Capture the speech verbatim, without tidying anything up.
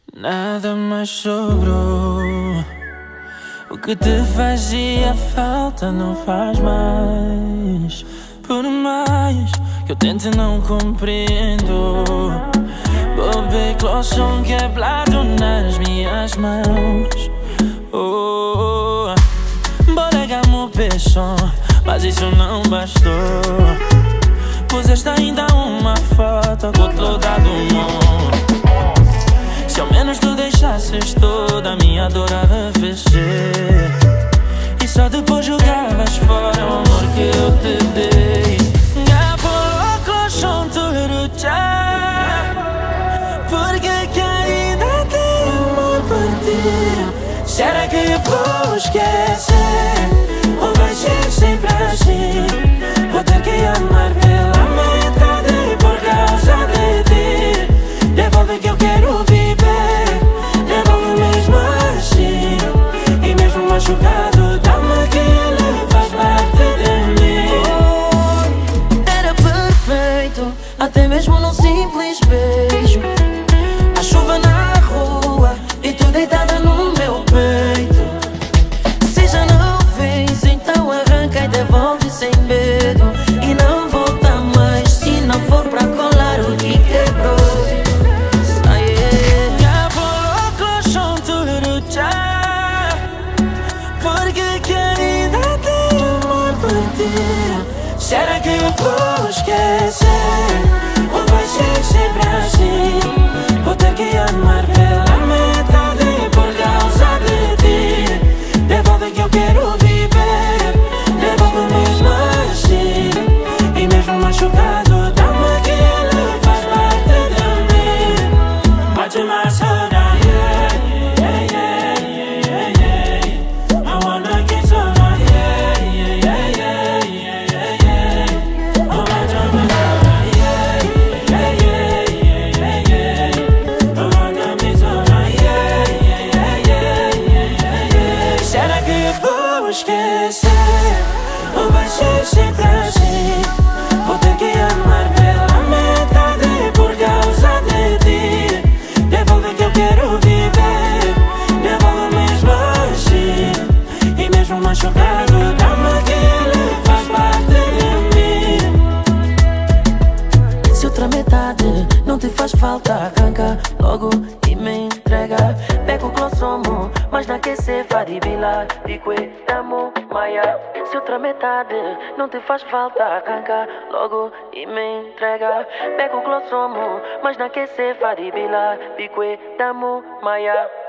Nada mais sobrou. O que te fazia falta não faz mais. Por mais que eu tente, não compreendo. Bobby clochão quebrado nas minhas mãos. Oh, bolegamos o peixão, mas isso não bastou. Puseste ainda uma foto com toda do mundo. Se ao menos tu deixasses toda a minha dor a arrefecer, e só depois jogavas fora o amor que eu te dei. Porque que ainda tenho amor por ti? Será que eu vou esquecer? Ou vai ser sempre assim? Vou ter que amar pela metade por causa de ti. Devolve que eu quero viver, devolve mesmo assim. E mesmo machucado, dá-me que ele faz parte de mim. Era perfeito, até mesmo num simples beijo. A chuva na rua e tu deitada no meu peito. Se já não vens, então arranca e devolve sem medo. E não volta mais se não for pra colar o que quebrou. Porque que ainda tenho amor por ti? Será que eu vou esquecer? Ou vai ser sempre assim? Vou ter que amar pela metade por causa de ti. Devolve que eu quero viver, devolve mesmo assim. E mesmo machucado, dá-me que ele faz parte de mim. Bate mais saudade. Esquecer, ou vai ser sempre assim? Vou ter que amar pela metade por causa de ti. Devolve que eu quero viver, devolve mesmo assim. E mesmo machucado, dá-me que ele faz parte de mim. Se outra metade não te faz falta, arranca logo e me entrega. Pega o glossomo, mas na que se faribila, pique, damo, maia. Se outra metade não te faz falta, arranca logo e me entrega. Pega o glossomo, mas na que se faribila, pique, damo, maia.